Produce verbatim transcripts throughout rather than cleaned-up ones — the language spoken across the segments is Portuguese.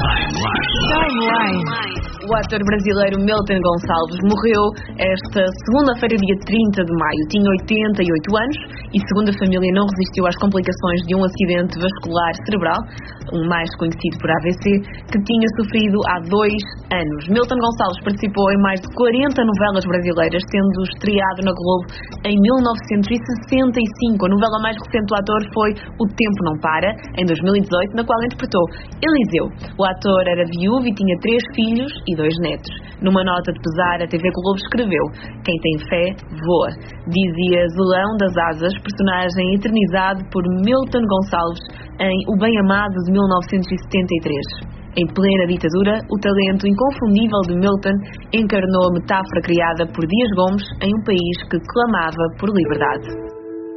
Timeline. O ator brasileiro Milton Gonçalves morreu esta segunda-feira, dia trinta de maio. Tinha oitenta e oito anos e, segundo a família, não resistiu às complicações de um acidente vascular cerebral, um mais conhecido por A V C, que tinha sofrido há dois anos. Milton Gonçalves participou em mais de quarenta novelas brasileiras, tendo estreado na Globo em mil novecentos e sessenta e cinco. A novela mais recente do ator foi O Tempo Não Para, em dois mil e dezoito, na qual interpretou Eliseu. O ator era viúvo e tinha três filhos e dois netos. Numa nota de pesar, a T V Globo escreveu: "Quem tem fé, voa", dizia Zelão das Asas, personagem eternizado por Milton Gonçalves em O Bem Amado de mil novecentos e setenta e três. Em plena ditadura, o talento inconfundível de Milton encarnou a metáfora criada por Dias Gomes em um país que clamava por liberdade.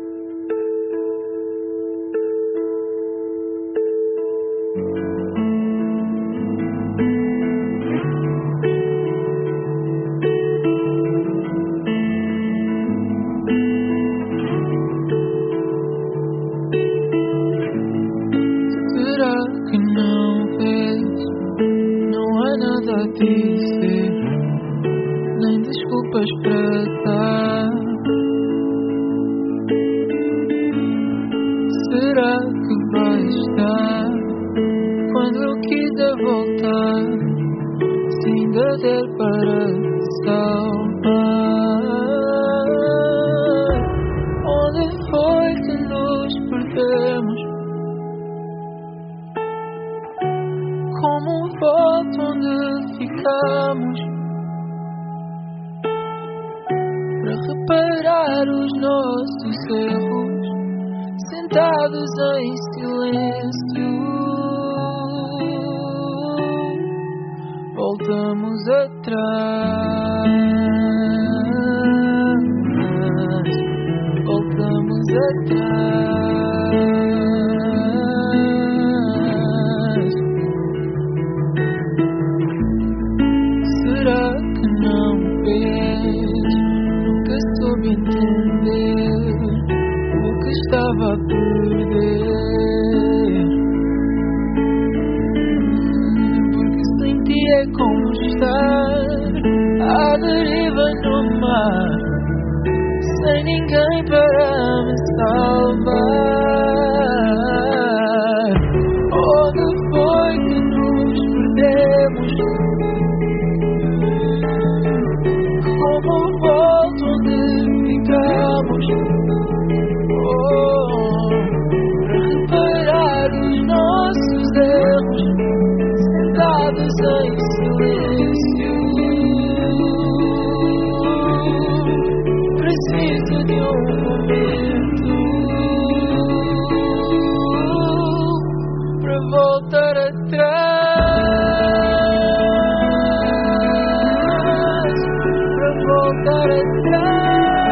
Que não vês, não há nada a dizer, nem desculpas para dar. Será que vai estar quando eu quiser voltar, se ainda der para salvar? Onde foi que nos perdemos? Como volto onde ficamos, para reparar os nossos erros, sentados em silêncio. Voltamos atrás, voltamos atrás. Será que não vês? Nunca soube entender o que estava a perder. Porque sem ti é como estar à deriva no mar, sem ninguém para me salvar. Onde foi que nos perdemos? Como volto onde ficamos, oh, para reparar os nossos erros, sentados em silêncio. Preciso de um momento para voltar atrás. Voltar atrás,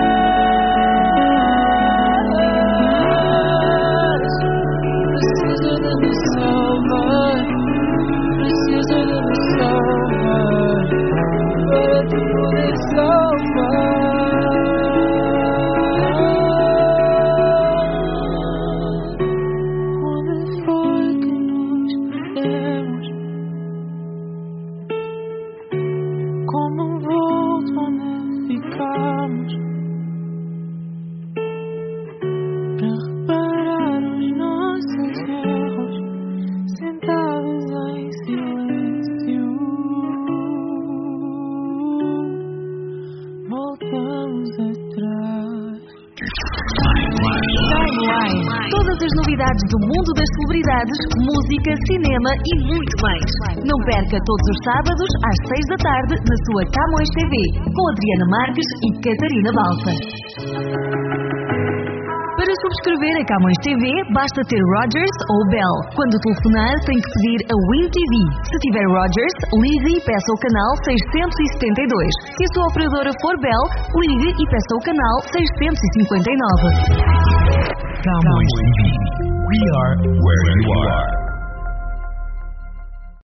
preciso de me salvar, preciso de me salvar, para te poder salvar. Onde foi que nos perdemos? Como volto onde ficamos, para reparar os nossos erros, sentados em silêncio. Voltamos atrás. Timeline. Todas as novidades do mundo das celebridades, música, cinema e muito mais. Não perca todos os sábados às seis da tarde na sua Camões T V, com Adriana Marques e Catarina Balsa. Para subscrever a Camões T V, basta ter Rogers ou Bell. Quando telefonar, tem que pedir a Win T V. Se tiver Rogers, ligue e peça o canal seiscentos e setenta e dois. Se a sua operadora for Bell, ligue e peça o canal seiscentos e cinquenta e nove. Camões T V. We are where you are.